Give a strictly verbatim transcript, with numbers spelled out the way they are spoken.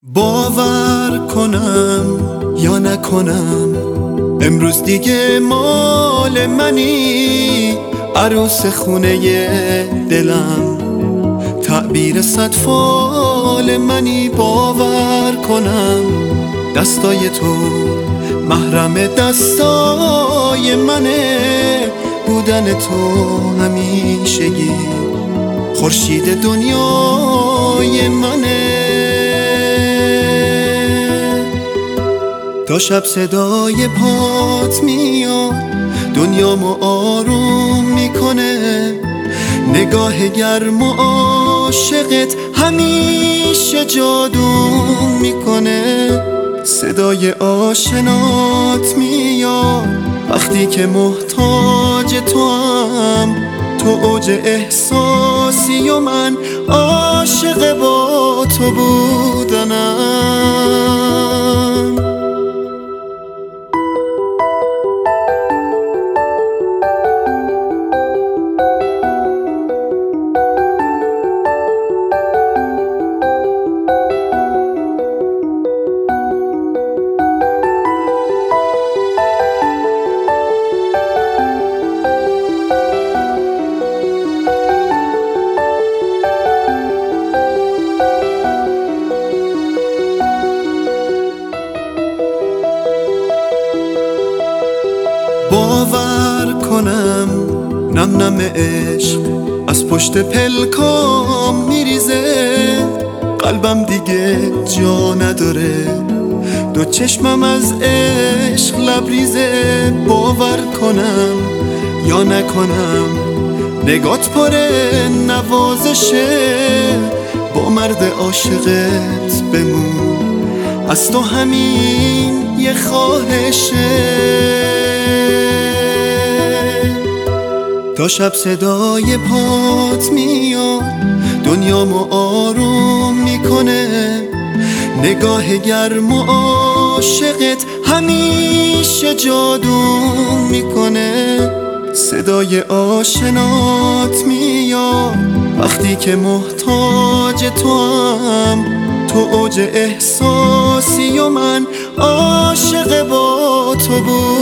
باور کنم یا نکنم امروز دیگه مال منی، عروس خونه دلم، تعبیر صد فال منی. باور کنم دستای تو محرم دستای منه، بودن تو همیشگی خورشید دنیای منه. تا شب صدای پات میاد دنیامو آروم میکنه، نگاه گرم و عاشقت همیشه جادو میکنه. صدای آشنات میاد وقتی که محتاج تو هم، تو اوج احساسی و من عاشق با تو بودنم. باور کنم نم نم عشق از پشت پلکام میریزه، قلبم دیگه جا نداره، دو چشمم از عشق لبریزه. باور کنم یا نکنم نگات پر نوازشه، با مرد عاشقت بمون، از تو همین یه خواهشه. تا شب صدای پات میاد دنیامو آروم میکنه، نگاه گرم و عاشقت همیشه جادو میکنه. صدای آشنات میاد وقتی که محتاج تو هم، تو اوج احساسی و من عاشق با تو بود.